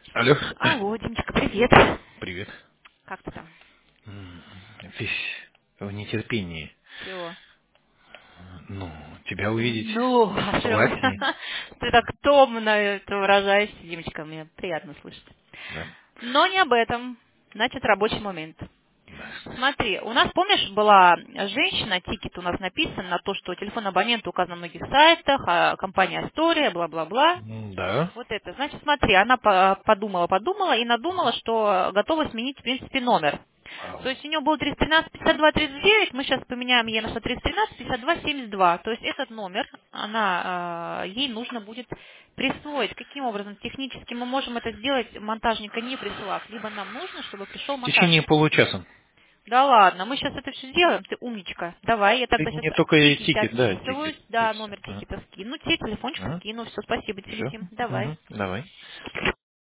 Алло. Алло, Димочка, привет. Привет. Как ты там? М, Весь в нетерпении. Чего? Ну, тебя увидеть Ну, а что? властней. Ты так томно это выражаешься, Димочка, мне приятно слышать. Да. Но не об этом. Значит, рабочий момент. Да. Смотри, у нас, помнишь, была женщина, тикет у нас написан на то, что телефон абонента указан на многих сайтах, а компания Астория, бла-бла-бла. Да. Вот это. Значит, смотри, она подумала и надумала, что готова сменить, в принципе, номер. То Вау. есть у нее был 313 52 39, мы сейчас поменяем ей на 313 52 72. То есть этот номер ей нужно будет присвоить. Каким образом? Технически мы можем это сделать, монтажника не присылав. Либо нам нужно, чтобы пришел В течение монтажник. получаса. Да ладно, мы сейчас это все сделаем, ты умничка. Давай, я Ты тогда сейчас мне только в тикете тикет, да, отписываюсь, тикет. И да, все. номер тикета скину, тебе телефончик скину, все, спасибо тебе, Все. Тим, давай. Давай.